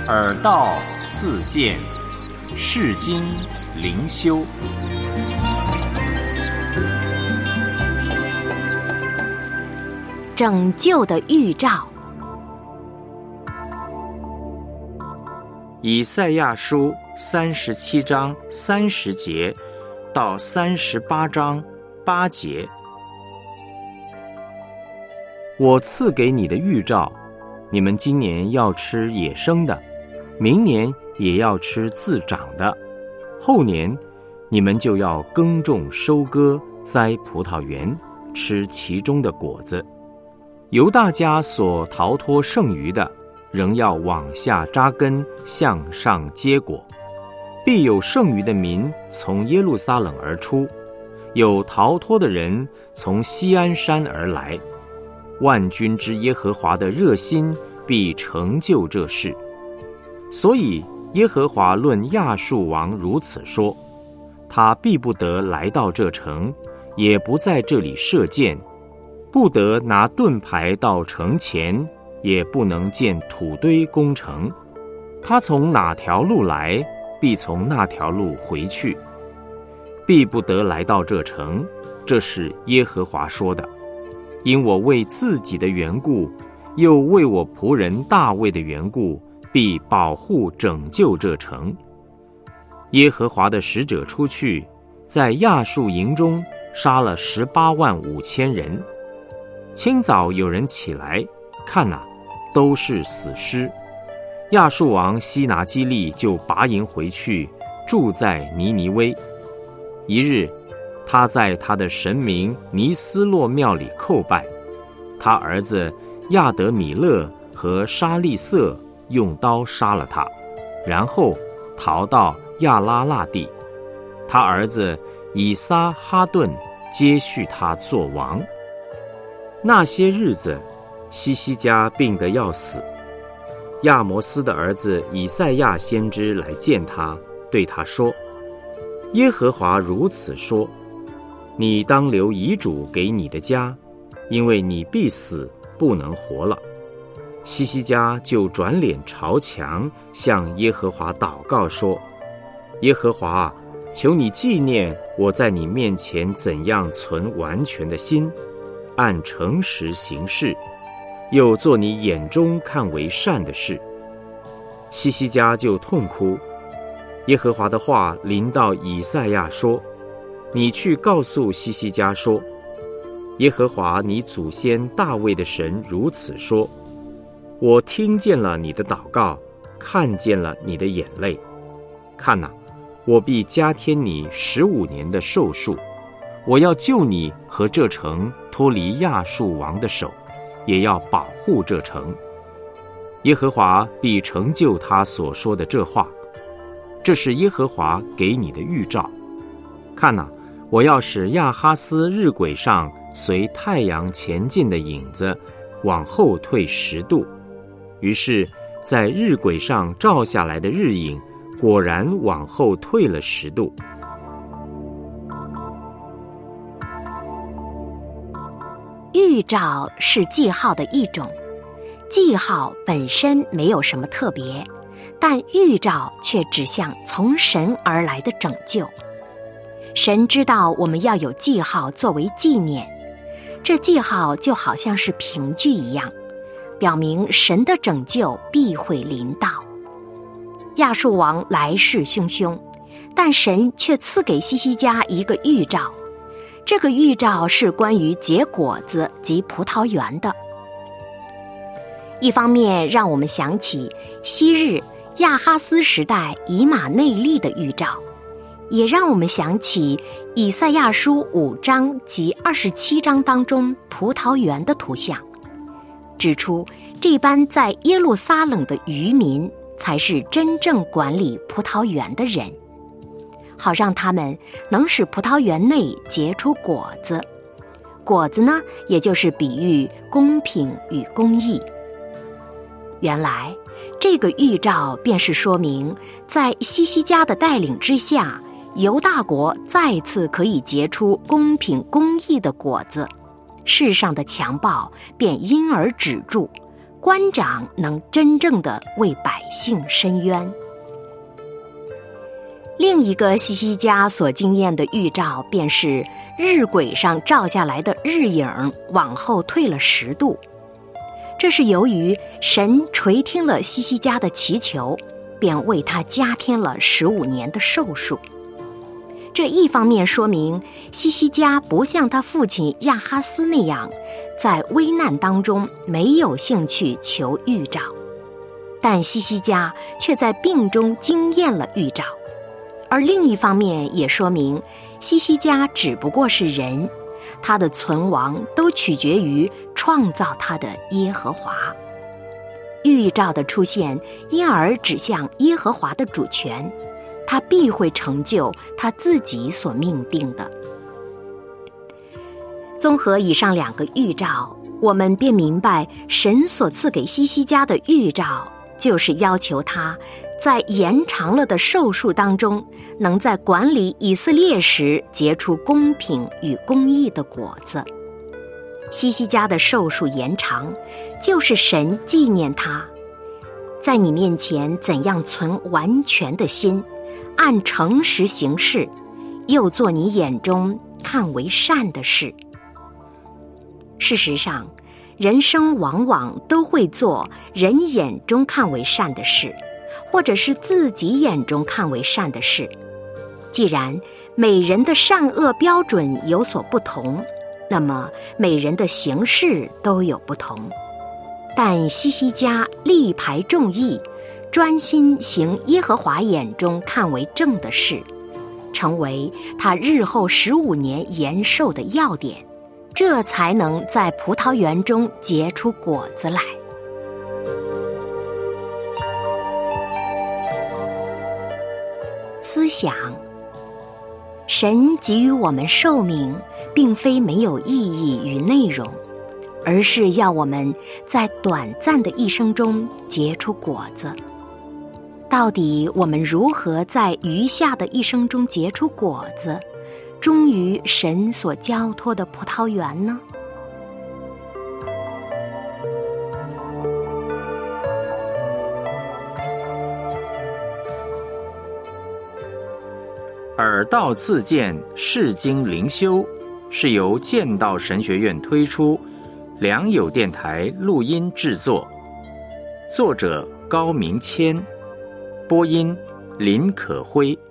耳道自见，世经灵修。 拯救的预兆。 以赛亚书37章30节到38章8节。我赐给你的预兆，你们今年要吃野生的，明年也要吃自长的，后年你们就要耕种收割，栽葡萄园，吃其中的果子。犹大家所逃脱剩余的，仍要往下扎根，向上结果。必有剩余的民从耶路撒冷而出，有逃脱的人从锡安山而来。万军之耶和华的热心必成就这事。所以耶和华论亚述王如此说：他必不得来到这城，也不在这里射箭，不得拿盾牌到城前，也不能建土堆攻城。他从哪条路来，必从那条路回去，必不得来到这城。这是耶和华说的。因我为自己的缘故，又为我仆人大卫的缘故，必保护拯救这城。耶和华的使者出去，在亚述营中杀了18万5千人。清早有人起来，看哪，都是死尸。亚述王西拿基利就拔营回去，住在尼尼微。一日，他在他的神明尼斯洛庙里叩拜，他儿子亚德米勒和沙利色用刀杀了他，然后逃到亚拉腊地。他儿子以撒哈顿接续他做王。那些日子，西西家病得要死。亚摩斯的儿子以赛亚先知来见他，对他说：耶和华如此说，你当留遗嘱给你的家，因为你必死，不能活了。西西家就转脸朝墙，向耶和华祷告说：耶和华，求你纪念我在你面前怎样存完全的心，按诚实行事，又做你眼中看为善的事。西西家就痛哭。耶和华的话临到以赛亚说：你去告诉西西家说，耶和华你祖先大卫的神如此说：我听见了你的祷告，看见了你的眼泪。看哪，我必加添你15年的寿数，我要救你和这城脱离亚述王的手，也要保护这城。耶和华必成就他所说的这话。这是耶和华给你的预兆。看哪，我要使亚哈斯日晷上随太阳前进的影子往后退10度。于是在日晷上照下来的日影果然往后退了10度。 预兆是记号的一种，记号本身没有什么特别，但预兆却指向从神而来的拯救。神知道我们要有记号作为纪念，这记号就好像是凭据一样，表明神的拯救必会临到。亚述王来势汹汹，但神却赐给西西家一个预兆。这个预兆是关于结果子及葡萄园的。一方面让我们想起昔日亚哈斯时代以马内利的预兆，也让我们想起以赛亚书5章及27章当中葡萄园的图像，指出这般在耶路撒冷的渔民才是真正管理葡萄园的人，好让他们能使葡萄园内结出果子。果子呢，也就是比喻公平与公义。原来这个预兆便是说明，在西西家的带领之下，犹大国再次可以结出公平公义的果子，世上的强暴便因而止住， 官长能真正地为百姓伸冤。另一个西西家所经验的预兆，便是日晷上照下来的日影往后退了10度。这是由于神垂听了西西家的祈求，便为他加添了15年的寿数。这一方面说明西西家不像他父亲亚哈斯那样，在危难当中没有兴趣求预兆，但西西家却在病中经验了预兆。而另一方面也说明西西家只不过是人，他的存亡都取决于创造他的耶和华。预兆的出现因而指向耶和华的主权，他必会成就他自己所命定的。综合以上2个预兆，我们便明白神所赐给西西家的预兆，就是要求他在延长了的寿数当中，能在管理以色列时结出公平与公义的果子。西西家的寿数延长，就是神纪念他在你面前怎样存完全的心，按诚实行事，又做你眼中看为善的事。事实上，人生往往都会做人眼中看为善的事，或者是自己眼中看为善的事。既然每人的善恶标准有所不同，那么每人的行事都有不同。但西西家力排众议，专心行耶和华眼中看为正的事，成为他日后15年延寿的要点，这才能在葡萄园中结出果子来。思想：神给予我们寿命，并非没有意义与内容，而是要我们在短暂的一生中结出果子。到底我们如何在余下的一生中结出果子，忠于神所交托的葡萄园呢？ 耳道自荐释经灵修是由剑道神学院推出，良友电台录音制作，作者高明谦，播音林可辉。